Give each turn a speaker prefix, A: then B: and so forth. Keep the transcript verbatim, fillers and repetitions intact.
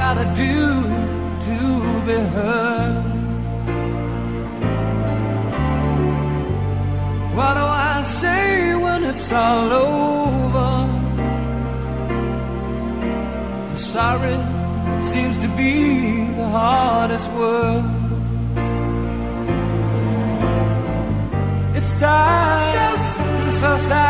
A: gotta do to be heard? What do I say when it's all over? Sorry seems to be the hardest word. It's time, so sad.